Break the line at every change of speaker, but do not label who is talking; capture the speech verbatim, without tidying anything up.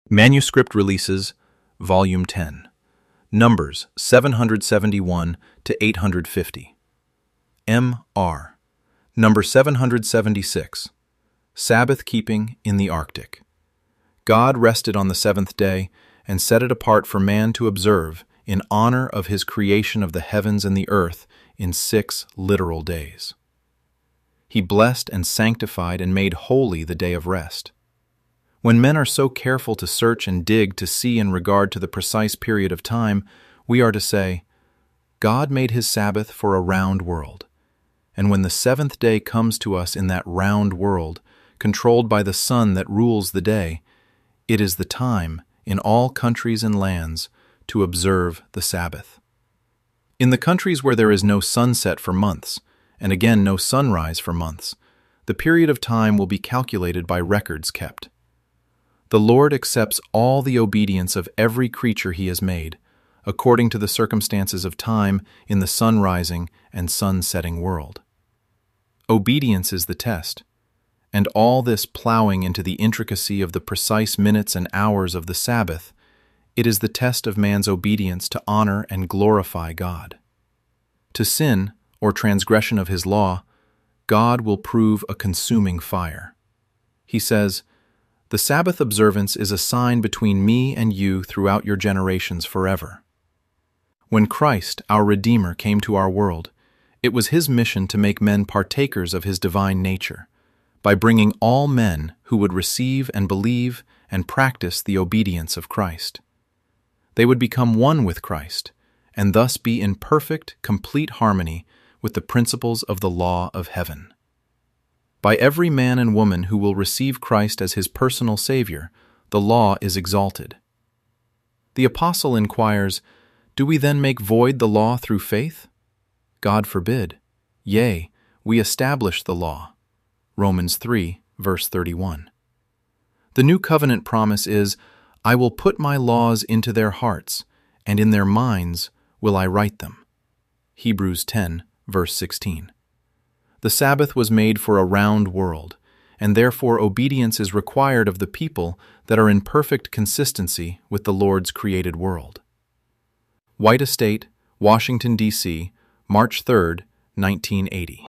Manuscript Releases, Volume ten. Numbers seven hundred seventy-one to eight hundred fifty. M R. Number seven hundred seventy-six. Sabbath Keeping in the Arctic. God rested on the seventh day and set it apart for man to observe in honor of his creation of the heavens and the earth in six literal days. He blessed and sanctified and made holy the day of rest. When men are so careful to search and dig to see in regard to the precise period of time, we are to say, God made his Sabbath for a round world. And when the seventh day comes to us in that round world, controlled by the sun that rules the day, it is the time, in all countries and lands, to observe the Sabbath. In the countries where there is no sunset for months, and again no sunrise for months, the period of time will be calculated by records kept. The Lord accepts all the obedience of every creature he has made, according to the circumstances of time in the sun-rising and sun-setting world. Obedience is the test, and all this plowing into the intricacy of the precise minutes and hours of the Sabbath, it is the test of man's obedience to honor and glorify God. To sin, or transgression of his law, God will prove a consuming fire. He says, "The Sabbath observance is a sign between me and you throughout your generations forever." When Christ, our Redeemer, came to our world, it was his mission to make men partakers of his divine nature, by bringing all men who would receive and believe and practice the obedience of Christ. They would become one with Christ, and thus be in perfect, complete harmony with the principles of the law of heaven. By every man and woman who will receive Christ as his personal Savior, the law is exalted. The apostle inquires, "Do we then make void the law through faith?" God forbid. Yea, we establish the law. Romans three, verse thirty-one. The new covenant promise is, "I will put my laws into their hearts, and in their minds will I write them." Hebrews ten, verse sixteen. The Sabbath was made for a round world, and therefore obedience is required of the people that are in perfect consistency with the Lord's created world. White Estate, Washington, D C, March third, nineteen eighty.